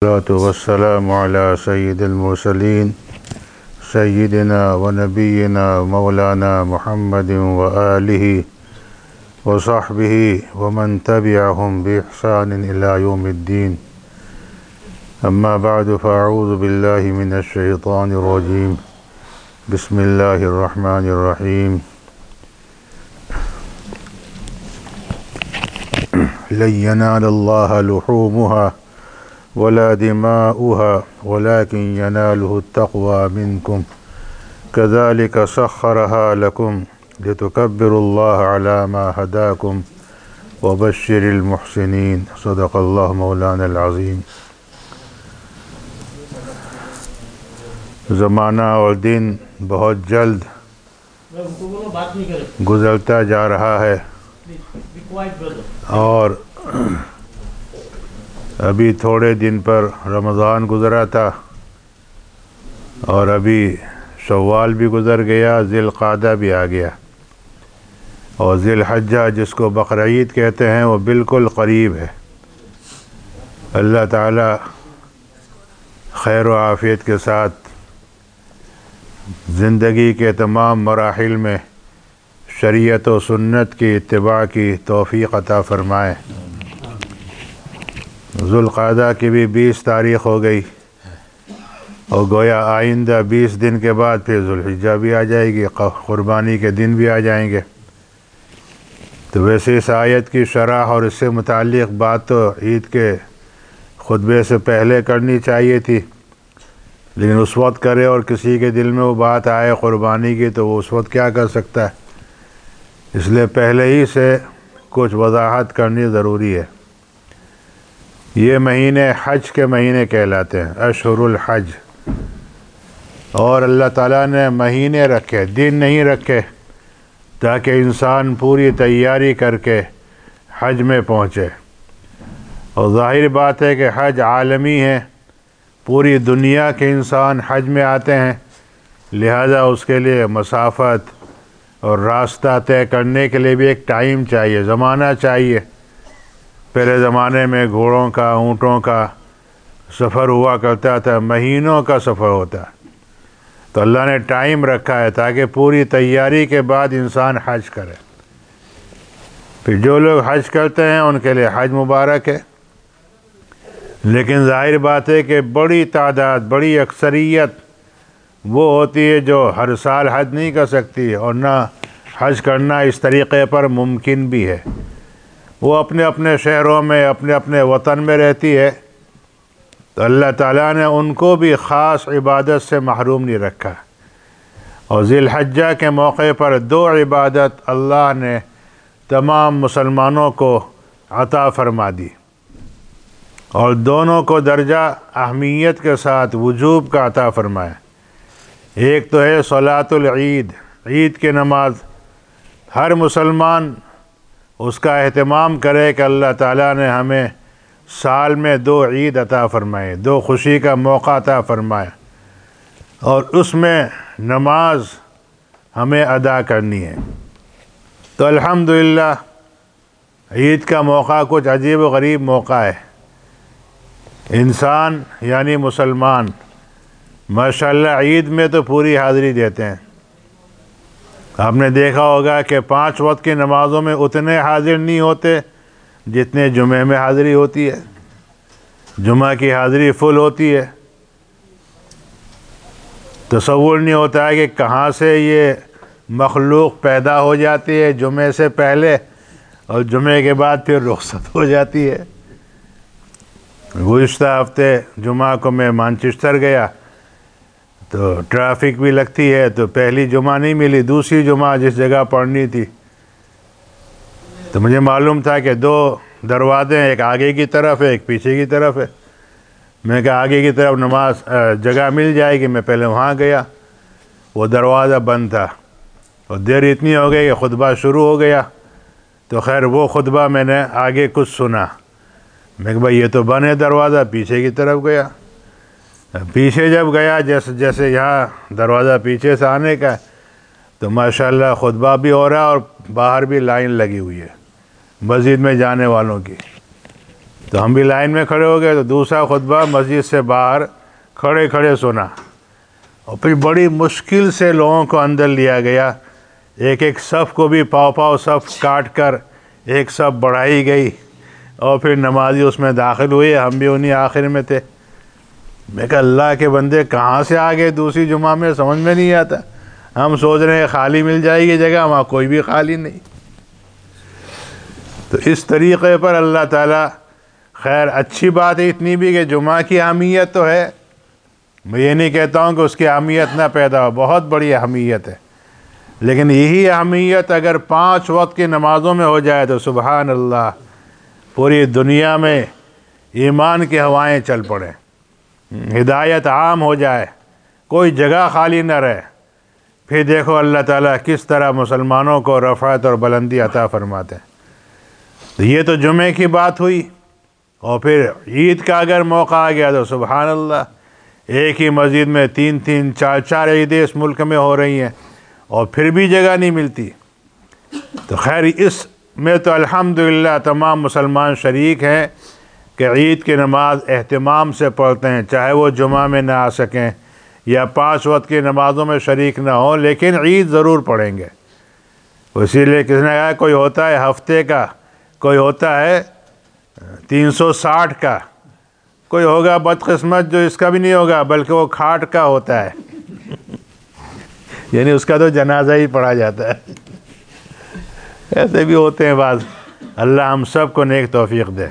والصلاة والسلام على سيد المرسلين سيدنا ونبينا مولانا محمد وآله وصحبه ومن تبعهم بإحسان إلى يوم الدين. أما بعد فأعوذ بالله من الشيطان الرجيم. بسم الله الرحمن الرحيم. لن ينال الله لحومها ولا دماؤها ولكن يناله التقوى منكم كذلك سخرها لكم لتكبروا الله على ما هداكم وبشر المحسنين. صدق الله مولانا العظيم. زمانہ اور دن بہت جلد گزرتا جا رہا ہے اور ابھی تھوڑے دن پر رمضان گزرا تھا اور ابھی شوال بھی گزر گیا، ذی القعدہ بھی آ گیا اور ذی الحجہ جس کو بقرعید کہتے ہیں وہ بالکل قریب ہے. اللہ تعالی خیر و عافیت کے ساتھ زندگی کے تمام مراحل میں شریعت و سنت کی اتباع کی توفیق عطا فرمائے. ذو القعدہ کی بھی 20 تاریخ ہو گئی اور گویا آئندہ 20 دن کے بعد پھر ذو الحجہ بھی آ جائے گی، قربانی کے دن بھی آ جائیں گے. تو ویسے اس آیت کی شرح اور اس سے متعلق بات تو عید کے خطبے سے پہلے کرنی چاہیے تھی، لیکن اس وقت کرے اور کسی کے دل میں وہ بات آئے قربانی کی تو وہ اس وقت کیا کر سکتا ہے، اس لیے پہلے ہی سے کچھ وضاحت کرنی ضروری ہے. یہ مہینے حج کے مہینے کہلاتے ہیں، اشہر الحج، اور اللہ تعالیٰ نے مہینے رکھے، دن نہیں رکھے، تاکہ انسان پوری تیاری کر کے حج میں پہنچے. اور ظاہر بات ہے کہ حج عالمی ہے، پوری دنیا کے انسان حج میں آتے ہیں، لہذا اس کے لیے مسافت اور راستہ طے کرنے کے لیے بھی ایک ٹائم چاہیے، زمانہ چاہیے. پہلے زمانے میں گھوڑوں کا، اونٹوں کا سفر ہوا کرتا تھا، مہینوں کا سفر ہوتا، تو اللہ نے ٹائم رکھا ہے تاکہ پوری تیاری کے بعد انسان حج کرے. پھر جو لوگ حج کرتے ہیں ان کے لیے حج مبارک ہے، لیکن ظاہر بات ہے کہ بڑی تعداد، بڑی اکثریت وہ ہوتی ہے جو ہر سال حج نہیں کر سکتی اور نہ حج کرنا اس طریقے پر ممکن بھی ہے. وہ اپنے اپنے شہروں میں، اپنے اپنے وطن میں رہتی ہے، تو اللہ تعالیٰ نے ان کو بھی خاص عبادت سے محروم نہیں رکھا. اور ذی الحجہ کے موقع پر 2 عبادت اللہ نے تمام مسلمانوں کو عطا فرما دی، اور دونوں کو درجہ اہمیت کے ساتھ وجوب کا عطا فرمایا. ایک تو ہے صلاۃ العید، عید کی نماز. ہر مسلمان اس کا اہتمام کرے کہ اللہ تعالیٰ نے ہمیں سال میں 2 عید عطا فرمائے، 2 خوشی کا موقع عطا فرمایا، اور اس میں نماز ہمیں ادا کرنی ہے. تو الحمدللہ عید کا موقع کچھ عجیب و غریب موقع ہے. انسان یعنی مسلمان ماشاءاللہ عید میں تو پوری حاضری دیتے ہیں. آپ نے دیکھا ہوگا کہ 5 وقت کی نمازوں میں اتنے حاضر نہیں ہوتے جتنے جمعے میں حاضری ہوتی ہے. جمعہ کی حاضری فل ہوتی ہے. تصور نہیں ہوتا ہے کہ کہاں سے یہ مخلوق پیدا ہو جاتی ہے جمعے سے پہلے اور جمعے کے بعد پھر رخصت ہو جاتی ہے. گزشتہ ہفتے جمعہ کو میں مانچسٹر گیا تو ٹریفک بھی لگتی ہے، تو پہلی جمعہ نہیں ملی، دوسری جمعہ جس جگہ پڑھنی تھی تو مجھے معلوم تھا کہ 2 دروازے ہیں، ایک آگے کی طرف ہے، ایک پیچھے کی طرف ہے. میں کہا آگے کی طرف نماز جگہ مل جائے گی. میں پہلے وہاں گیا، وہ دروازہ بند تھا اور دیر اتنی ہو گئی کہ خطبہ شروع ہو گیا. تو خیر وہ خطبہ میں نے آگے کچھ سنا. میں کہ بھائی یہ تو بند ہے دروازہ، پیچھے کی طرف گیا. پیچھے جب گیا، جیسے یہاں دروازہ پیچھے سے آنے کا، تو ماشاءاللہ خطبہ بھی ہو رہا اور باہر بھی لائن لگی ہوئی ہے مسجد میں جانے والوں کی. تو ہم بھی لائن میں کھڑے ہو گئے، تو دوسرا خطبہ مسجد سے باہر کھڑے کھڑے سنا، اور پھر بڑی مشکل سے لوگوں کو اندر لیا گیا، ایک ایک صف کو بھی پاؤ صف کاٹ کر ایک صف بڑھائی گئی، اور پھر نمازی اس میں داخل ہوئے، ہم بھی انہی آخر میں تھے۔ میں کہا اللہ کے بندے کہاں سے آ گئے دوسری جمعہ میں، سمجھ میں نہیں آتا، ہم سوچ رہے ہیں خالی مل جائے گی جگہ، وہاں کوئی بھی خالی نہیں۔ تو اس طریقے پر اللہ تعالیٰ، خیر اچھی بات ہے اتنی بھی کہ جمعہ کی اہمیت تو ہے، میں یہ نہیں کہتا ہوں کہ اس کی اہمیت نہ پیدا ہو، بہت بڑی اہمیت ہے، لیکن یہی اہمیت اگر 5 وقت کی نمازوں میں ہو جائے تو سبحان اللہ، پوری دنیا میں ایمان کی ہوائیں چل پڑیں، ہدایت عام ہو جائے، کوئی جگہ خالی نہ رہے، پھر دیکھو اللہ تعالیٰ کس طرح مسلمانوں کو رفعت اور بلندی عطا فرماتے ہیں۔ تو یہ تو جمعے کی بات ہوئی، اور پھر عید کا اگر موقع آ گیا تو سبحان اللہ، ایک ہی مسجد میں 3 4 عیدیں اس ملک میں ہو رہی ہیں، اور پھر بھی جگہ نہیں ملتی۔ تو خیر اس میں تو الحمدللہ تمام مسلمان شریک ہیں کہ عید کی نماز اہتمام سے پڑھتے ہیں، چاہے وہ جمعہ میں نہ آ سکیں یا 5 وقت کی نمازوں میں شریک نہ ہوں، لیکن عید ضرور پڑھیں گے۔ اسی لیے کس نے کہا کوئی ہوتا ہے ہفتے کا، کوئی ہوتا ہے 360 کا، کوئی ہوگا بدقسمت جو اس کا بھی نہیں ہوگا بلکہ وہ کھاٹ کا ہوتا ہے یعنی اس کا تو جنازہ ہی پڑھا جاتا ہے۔ ایسے بھی ہوتے ہیں بعض، اللہ ہم سب کو نیک توفیق دے۔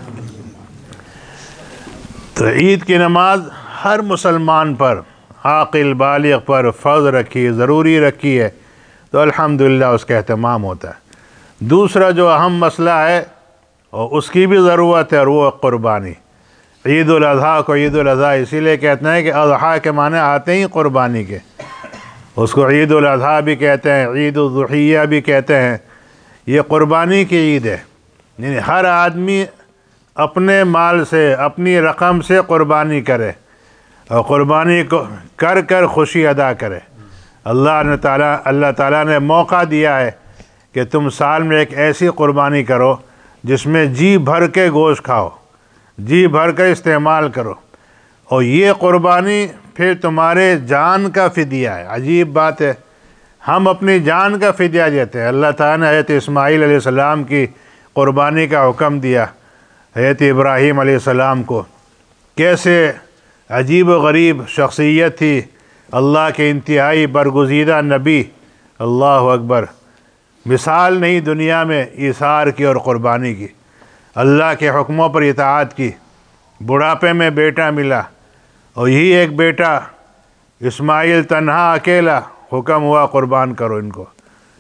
تو عید کی نماز ہر مسلمان پر، عاقل بالغ پر فرض رکھی، ضروری رکھی ہے، تو الحمدللہ اس کا اہتمام ہوتا ہے۔ دوسرا جو اہم مسئلہ ہے اور اس کی بھی ضرورت ہے، اور وہ قربانی۔ عید الاضحیٰ کو عید الاضحیٰ اسی لیے کہتے ہیں کہ اضحیٰ کے معنی آتے ہی قربانی کے، اس کو عید الاضحیٰ بھی کہتے ہیں، عید الضحیہ بھی کہتے ہیں۔ یہ قربانی کی عید ہے، یعنی ہر آدمی اپنے مال سے، اپنی رقم سے قربانی کرے، اور قربانی کو کر کر خوشی ادا کرے۔ اللہ تعالیٰ نے موقع دیا ہے کہ تم سال میں ایک ایسی قربانی کرو جس میں جی بھر کے گوشت کھاؤ، جی بھر کے استعمال کرو، اور یہ قربانی پھر تمہارے جان کا فدیہ ہے۔ عجیب بات ہے، ہم اپنی جان کا فدیہ دیتے ہیں۔ اللہ تعالیٰ نے حضرت اسماعیل علیہ السلام کی قربانی کا حکم دیا، حضرت ابراہیم علیہ السلام کو، کیسے عجیب و غریب شخصیت تھی، اللہ کے انتہائی برگزیدہ نبی، اللہ اکبر، مثال نہیں دنیا میں ایثار کی اور قربانی کی، اللہ کے حکموں پر اطاعت کی۔ بڑھاپے میں بیٹا ملا، اور یہی ایک بیٹا اسماعیل تنہا اکیلا، حکم ہوا قربان کرو ان کو،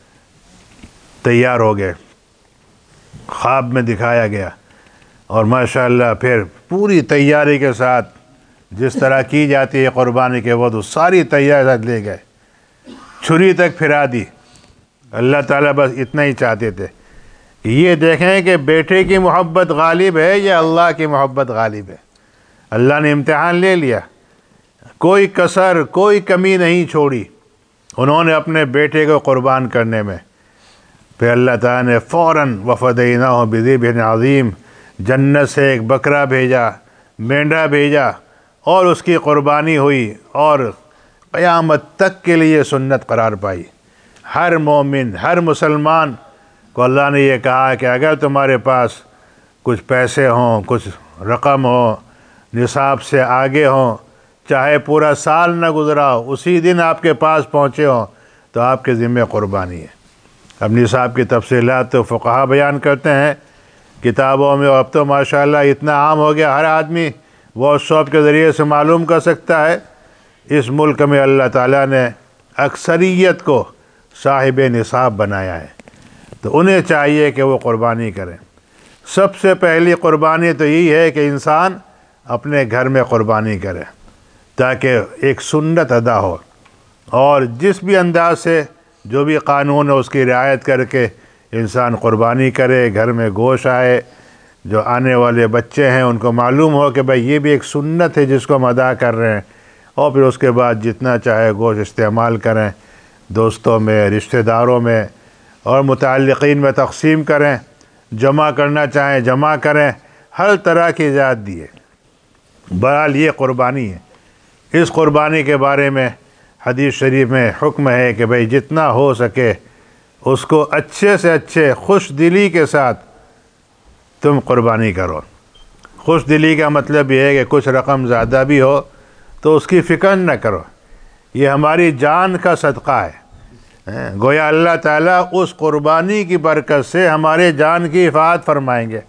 تیار ہو گئے، خواب میں دکھایا گیا، اور ماشاءاللہ پھر پوری تیاری کے ساتھ جس طرح کی جاتی ہے قربانی کے وقت، ساری تیاری لے گئے، چھری تک پھرا دی۔ اللہ تعالیٰ بس اتنا ہی چاہتے تھے کہ یہ دیکھیں کہ بیٹے کی محبت غالب ہے یا اللہ کی محبت غالب ہے۔ اللہ نے امتحان لے لیا، کوئی کسر، کوئی کمی نہیں چھوڑی انہوں نے اپنے بیٹے کو قربان کرنے میں۔ پھر اللہ تعالیٰ نے فوراً وَفَدَيْنَاهُ بِذِبْحٍ عَظِيمٍ، جنت سے ایک بکرا بھیجا، مینڈا بھیجا، اور اس کی قربانی ہوئی، اور قیامت تک کے لیے سنت قرار پائی۔ ہر مومن، ہر مسلمان کو اللہ نے یہ کہا کہ اگر تمہارے پاس کچھ پیسے ہوں، کچھ رقم ہو، نصاب سے آگے ہوں، چاہے پورا سال نہ گزرا ہو، اسی دن آپ کے پاس پہنچے ہوں، تو آپ کے ذمہ قربانی ہے۔ اب نصاب کی تفصیلات تو فقہا بیان کرتے ہیں کتابوں میں، اور اب تو ماشاءاللہ اتنا عام ہو گیا، ہر آدمی واٹس ایپ کے ذریعے سے معلوم کر سکتا ہے۔ اس ملک میں اللہ تعالیٰ نے اکثریت کو صاحب نصاب بنایا ہے، تو انہیں چاہیے کہ وہ قربانی کریں۔ سب سے پہلی قربانی تو یہی ہے کہ انسان اپنے گھر میں قربانی کرے، تاکہ ایک سنت ادا ہو، اور جس بھی انداز سے جو بھی قانون ہے اس کی رعایت کر کے انسان قربانی کرے، گھر میں گوشت آئے، جو آنے والے بچے ہیں ان کو معلوم ہو کہ بھائی یہ بھی ایک سنت ہے جس کو ہم ادا کر رہے ہیں، اور پھر اس کے بعد جتنا چاہے گوشت استعمال کریں، دوستوں میں، رشتہ داروں میں اور متعلقین میں تقسیم کریں، جمع کرنا چاہیں جمع کریں، ہر طرح کی ذات دی ہے۔ بہرحال یہ قربانی ہے۔ اس قربانی کے بارے میں حدیث شریف میں حکم ہے کہ بھئی جتنا ہو سکے اس کو اچھے سے اچھے خوش دلی کے ساتھ تم قربانی کرو۔ خوش دلی کا مطلب یہ ہے کہ کچھ رقم زیادہ بھی ہو تو اس کی فکر نہ کرو، یہ ہماری جان کا صدقہ ہے۔ گویا اللہ تعالیٰ اس قربانی کی برکت سے ہمارے جان کی حفاظت فرمائیں گے۔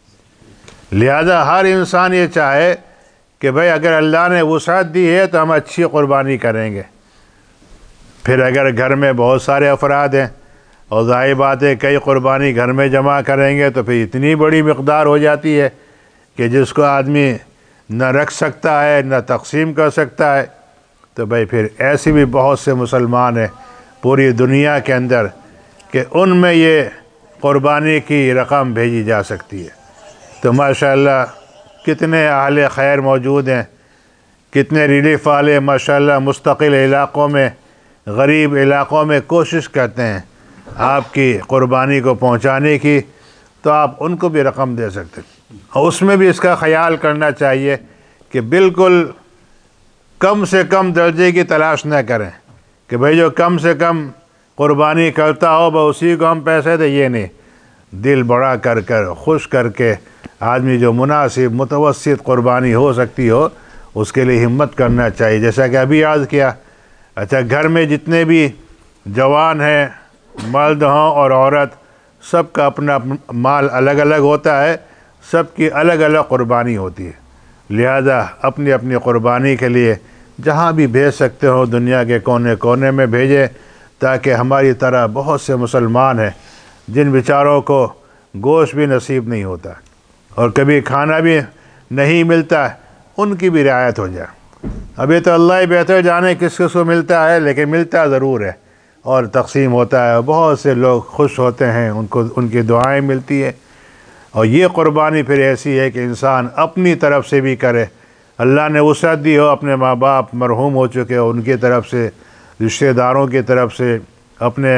لہذا ہر انسان یہ چاہے کہ بھئی اگر اللہ نے وسعت دی ہے تو ہم اچھی قربانی کریں گے۔ پھر اگر گھر میں بہت سارے افراد ہیں اور ظاہر بات ہے کئی قربانی گھر میں جمع کریں گے تو پھر اتنی بڑی مقدار ہو جاتی ہے کہ جس کو آدمی نہ رکھ سکتا ہے نہ تقسیم کر سکتا ہے۔ تو بھئی پھر ایسے بھی بہت سے مسلمان ہیں پوری دنیا کے اندر کہ ان میں یہ قربانی کی رقم بھیجی جا سکتی ہے۔ تو ماشاءاللہ کتنے اہل خیر موجود ہیں، کتنے ریلیف والے ماشاءاللہ مستقل علاقوں میں، غریب علاقوں میں کوشش کرتے ہیں آپ کی قربانی کو پہنچانے کی، تو آپ ان کو بھی رقم دے سکتے ہیں۔ اور اس میں بھی اس کا خیال کرنا چاہیے کہ بالکل کم سے کم درجے کی تلاش نہ کریں کہ بھئی جو کم سے کم قربانی کرتا ہو بس اسی کو ہم پیسے دیں، یہ نہیں۔ دل بڑا کر کر خوش کر کے آدمی جو مناسب متوسط قربانی ہو سکتی ہو اس کے لیے ہمت کرنا چاہیے۔ جیسا کہ ابھی عرض کیا، اچھا گھر میں جتنے بھی جوان ہیں، مرد ہوں اور عورت، سب کا اپنا مال الگ الگ ہوتا ہے، سب کی الگ الگ قربانی ہوتی ہے۔ لہذا اپنی اپنی قربانی کے لیے جہاں بھی بھیج سکتے ہو دنیا کے کونے کونے میں بھیجیں، تاکہ ہماری طرح بہت سے مسلمان ہیں جن بیچاروں کو گوشت بھی نصیب نہیں ہوتا اور کبھی کھانا بھی نہیں ملتا، ان کی بھی رعایت ہو جائے۔ ابھی تو اللہ ہی بہتر جانے کس کس کو ملتا ہے، لیکن ملتا ضرور ہے اور تقسیم ہوتا ہے، بہت سے لوگ خوش ہوتے ہیں، ان کی دعائیں ملتی ہیں۔ اور یہ قربانی پھر ایسی ہے کہ انسان اپنی طرف سے بھی کرے، اللہ نے وسعت دی ہو، اپنے ماں باپ مرحوم ہو چکے ہو ان کی طرف سے، رشتہ داروں کی طرف سے، اپنے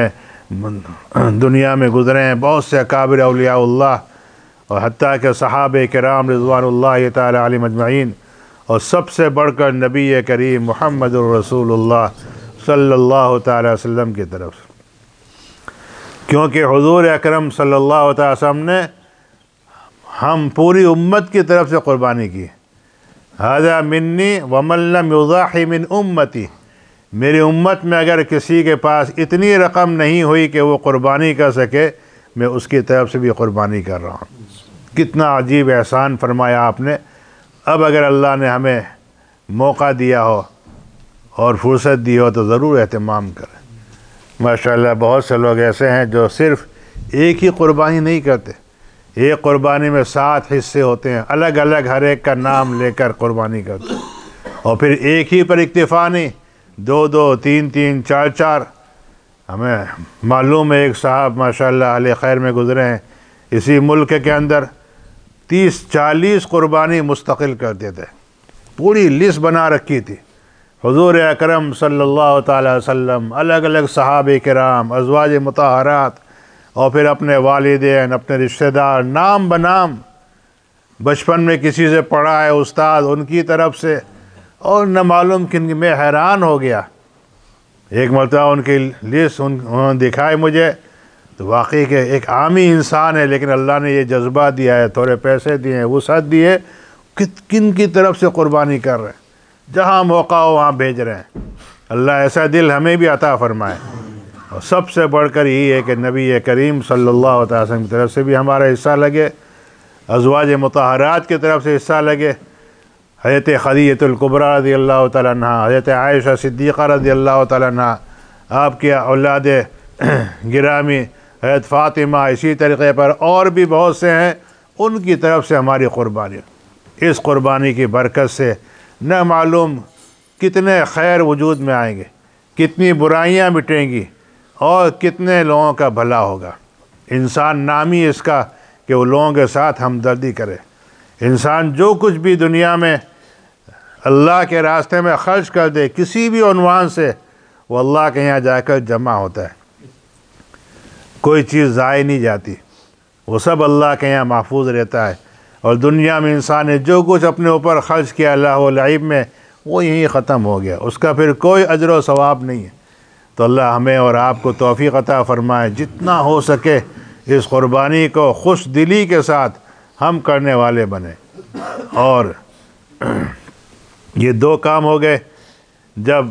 دنیا میں گزرے ہیں بہت سے اکابر اولیاء اللہ، اور حتیٰ کہ صحابہ کرام رضوان اللہ تعالی علیہم اجمعین، اور سب سے بڑھ کر نبی کریم محمد الرسول اللہ صلی اللہ تعالی وسلم کی طرف سے، کیونکہ حضور اکرم صلی اللہ تعالی وسلم نے ہم پوری امت کی طرف سے قربانی کی۔ ھذا منی ومن لم یضاحی من امتی، میری امت میں اگر کسی کے پاس اتنی رقم نہیں ہوئی کہ وہ قربانی کر سکے، میں اس کی طرف سے بھی قربانی کر رہا ہوں۔ کتنا عجیب احسان فرمایا آپ نے۔ اب اگر اللہ نے ہمیں موقع دیا ہو اور فرصت دی ہو تو ضرور اہتمام کریں۔ ماشاءاللہ بہت سے لوگ ایسے ہیں جو صرف ایک ہی قربانی نہیں کرتے، ایک قربانی میں 7 حصے ہوتے ہیں، الگ الگ ہر ایک کا نام لے کر قربانی کرتے ہیں، اور پھر ایک ہی پر اکتفا نہیں، 2 3 4۔ ہمیں معلوم ہے ایک صاحب ماشاءاللہ اہل خیر میں گزرے ہیں، اسی ملک کے اندر 30-40 قربانی مستقل کرتے تھے، پوری لسٹ بنا رکھی تھی۔ حضور اکرم صلی اللہ تعالی وسلم، الگ الگ صحابہ کرام، ازواج مطہرات، اور پھر اپنے والدین، اپنے رشتہ دار، نام بنام، بچپن میں کسی سے پڑھا ہے استاد ان کی طرف سے، اور نہ معلوم کن، میں حیران ہو گیا۔ ایک مرتبہ ان کی لسٹ انہوں نے دکھائی مجھے، تو واقعی کہ ایک عامی انسان ہے لیکن اللہ نے یہ جذبہ دیا ہے، تھوڑے پیسے دیے ہیں، وسعت دی ہے، کن کی طرف سے قربانی کر رہے ہیں، جہاں موقع ہو وہاں بھیج رہے ہیں۔ اللہ ایسا دل ہمیں بھی عطا فرمائے۔ اور سب سے بڑھ کر یہی ہے کہ نبی کریم صلی اللہ علیہ وسلم کی طرف سے بھی ہمارا حصہ لگے، ازواج مطہرات کی طرف سے حصہ لگے، حضرت خدیجہ الکبریٰ رضی اللہ تعالیٰ عنہ، حضرت عائشہ صدیقہ رضی اللہ تعالیٰ عنہ، آپ کے اولاد گرامی حضرت فاطمہ، اسی طریقے پر اور بھی بہت سے ہیں، ان کی طرف سے ہماری قربانی۔ اس قربانی کی برکت سے نہ معلوم کتنے خیر وجود میں آئیں گے، کتنی برائیاں مٹیں گی، اور کتنے لوگوں کا بھلا ہوگا۔ انسان نام ہی اس کا کہ وہ لوگوں کے ساتھ ہمدردی کرے۔ انسان جو کچھ بھی دنیا میں اللہ کے راستے میں خرچ کر دے کسی بھی عنوان سے، وہ اللہ کے یہاں جا کر جمع ہوتا ہے، کوئی چیز ضائع نہیں جاتی، وہ سب اللہ کے یہاں محفوظ رہتا ہے۔ اور دنیا میں انسان نے جو کچھ اپنے اوپر خرچ کیا اللہ و لعب میں وہ یہیں ختم ہو گیا، اس کا پھر کوئی اجر و ثواب نہیں ہے۔ تو اللہ ہمیں اور آپ کو توفیق عطا فرمائے جتنا ہو سکے اس قربانی کو خوش دلی کے ساتھ ہم کرنے والے بنیں۔ اور یہ دو کام ہو گئے، جب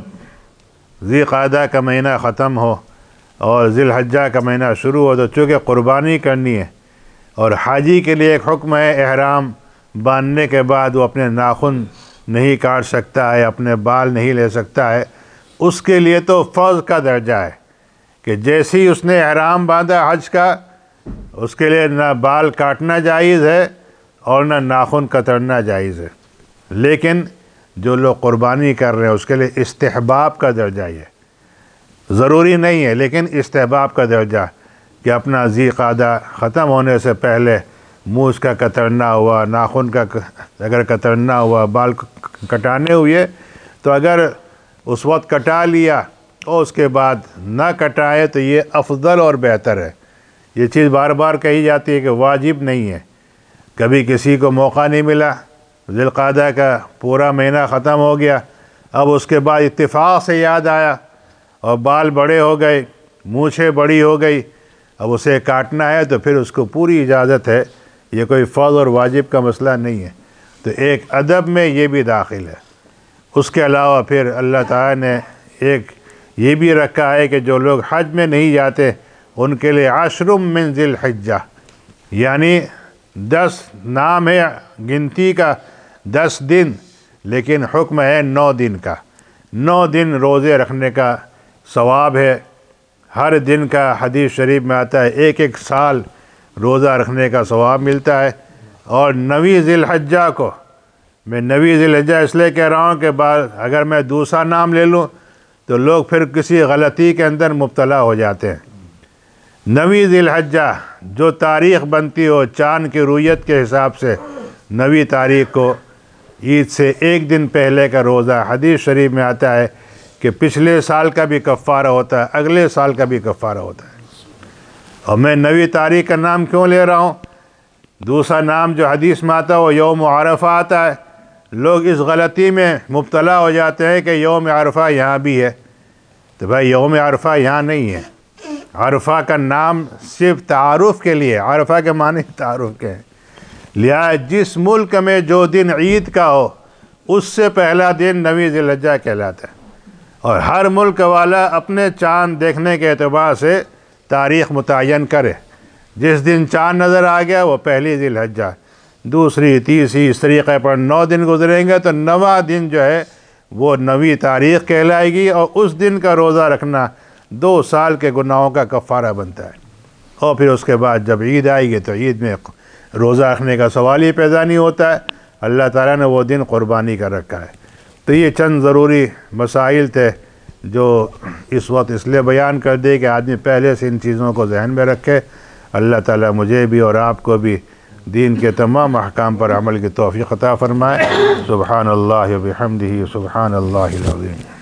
ذی قعدہ کا مہینہ ختم ہو اور ذی الحجہ کا مہینہ شروع ہو تو چونکہ قربانی کرنی ہے، اور حاجی کے لیے ایک حکم ہے احرام باندھنے کے بعد وہ اپنے ناخن نہیں کاٹ سکتا ہے، اپنے بال نہیں لے سکتا ہے، اس کے لیے تو فرض کا درجہ ہے کہ جیسے ہی اس نے احرام باندھا حج کا، اس کے لیے نہ بال کاٹنا جائز ہے اور نہ ناخن کترنا جائز ہے۔ لیکن جو لوگ قربانی کر رہے ہیں اس کے لیے استحباب کا درجہ یہ ہے، ضروری نہیں ہے لیکن استحباب کا درجہ کہ اپنا ذی قعدہ ختم ہونے سے پہلے مونچھ کا کترنا ہوا، ناخن کا اگر کترنا ہوا، بال کٹانے ہوئے تو اگر اس وقت کٹا لیا اور اس کے بعد نہ کٹائے تو یہ افضل اور بہتر ہے۔ یہ چیز بار بار کہی جاتی ہے کہ واجب نہیں ہے، کبھی کسی کو موقع نہیں ملا، ذی القعدہ کا پورا مہینہ ختم ہو گیا، اب اس کے بعد اتفاق سے یاد آیا اور بال بڑے ہو گئے، مونچھیں بڑی ہو گئی، اب اسے کاٹنا ہے تو پھر اس کو پوری اجازت ہے، یہ کوئی فرض اور واجب کا مسئلہ نہیں ہے۔ تو ایک ادب میں یہ بھی داخل ہے۔ اس کے علاوہ پھر اللہ تعالیٰ نے ایک یہ بھی رکھا ہے کہ جو لوگ حج میں نہیں جاتے ان کے لیے عشر من ذی الحجہ، یعنی 10 نام ہے گنتی کا 10 دن، لیکن حکم ہے 9 دن کا۔ 9 دن روزے رکھنے کا ثواب ہے، ہر دن کا حدیث شریف میں آتا ہے 1 سال روزہ رکھنے کا ثواب ملتا ہے۔ اور 9 ذی الحجہ کو میں 9 ذی الحجہ اس لیے کہہ رہا ہوں کہ بعد اگر میں دوسرا نام لے لوں تو لوگ پھر کسی غلطی کے اندر مبتلا ہو جاتے ہیں۔ 9 ذی الحجہ جو تاریخ بنتی ہو چاند کی رویت کے حساب سے 9 تاریخ کو عید سے 1 دن پہلے کا روزہ، حدیث شریف میں آتا ہے کہ پچھلے سال کا بھی کفارہ ہوتا ہے، اگلے سال کا بھی کفارہ ہوتا ہے۔ اور میں 9 تاریخ کا نام کیوں لے رہا ہوں؟ دوسرا نام جو حدیث میں آتا ہے وہ یوم عرفہ آتا ہے، لوگ اس غلطی میں مبتلا ہو جاتے ہیں کہ یوم عرفہ یہاں بھی ہے، تو بھائی یوم عرفہ یہاں نہیں ہے۔ عرفہ کا نام صرف تعارف کے لیے، عرفہ کے معنی تعارف کے ہیں، لہٰذا جس ملک میں جو دن عید کا ہو اس سے پہلا دن 9 ذی الحجہ کہلاتا ہے، اور ہر ملک والا اپنے چاند دیکھنے کے اعتبار سے تاریخ متعین کرے، جس دن چاند نظر آ گیا وہ پہلی ذی الحجہ، دوسری تیسری اس طریقے پر 9 دن گزریں گے تو 9واں دن جو ہے وہ 9 تاریخ کہلائے گی، اور اس دن کا روزہ رکھنا 2 سال کے گناہوں کا کفارہ بنتا ہے۔ اور پھر اس کے بعد جب عید آئے گی تو عید میں روزہ رکھنے کا سوال ہی پیدا نہیں ہوتا ہے، اللہ تعالیٰ نے وہ دن قربانی کا رکھا ہے۔ تو یہ چند ضروری مسائل تھے جو اس وقت اس لیے بیان کر دے کہ آدمی پہلے سے ان چیزوں کو ذہن میں رکھے۔ اللہ تعالیٰ مجھے بھی اور آپ کو بھی دین کے تمام احکام پر عمل کی توفیق عطا فرمائے۔ سبحان اللہ و بحمدہ، سبحان اللہ العظیم۔